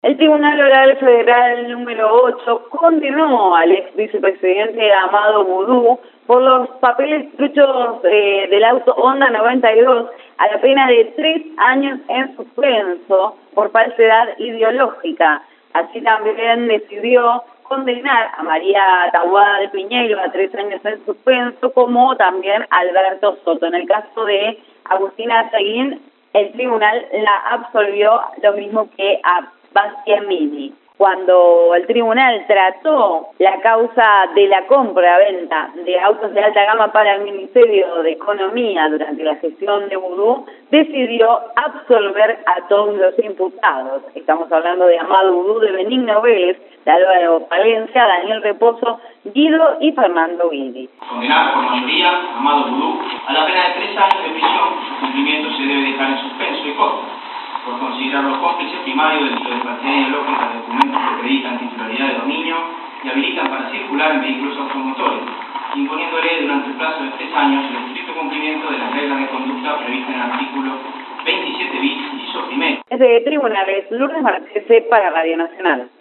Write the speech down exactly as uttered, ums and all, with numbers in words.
El Tribunal Oral Federal número ocho condenó al ex vicepresidente Amado Boudou por los papeles truchos eh, del auto Honda noventa y dos a la pena de tres años en suspenso por falsedad ideológica. Así también decidió condenar a María Taboada de Piñeiro a tres años en suspenso, como también a Alberto Soto. En el caso de Agustina Seguín, el tribunal la absolvió, lo mismo que a Bastianini. Cuando el tribunal trató la causa de la compra-venta de autos de alta gama para el Ministerio de Economía durante la gestión de Boudou, decidió absolver a todos los imputados. Estamos hablando de Amado Boudou, de Benigno Vélez, de Álvaro Palencia, Daniel Reposo, Guido y Fernando Guidi. Condenar por mayoría a Amado Boudou a la pena de tres años de prisión. Su cumplimiento se debe dejar en suspenso y corto, por considerarlo cómplice primario del delito de falsedad ideológica de documentos que acreditan titularidad de dominio y habilitan para circular en vehículos automotores, imponiéndole durante el plazo de tres años el estricto cumplimiento de las reglas de conducta previstas en el artículo veintisiete bis, inciso primero. Es de Tribunales, Lourdes Marchese para Radio Nacional.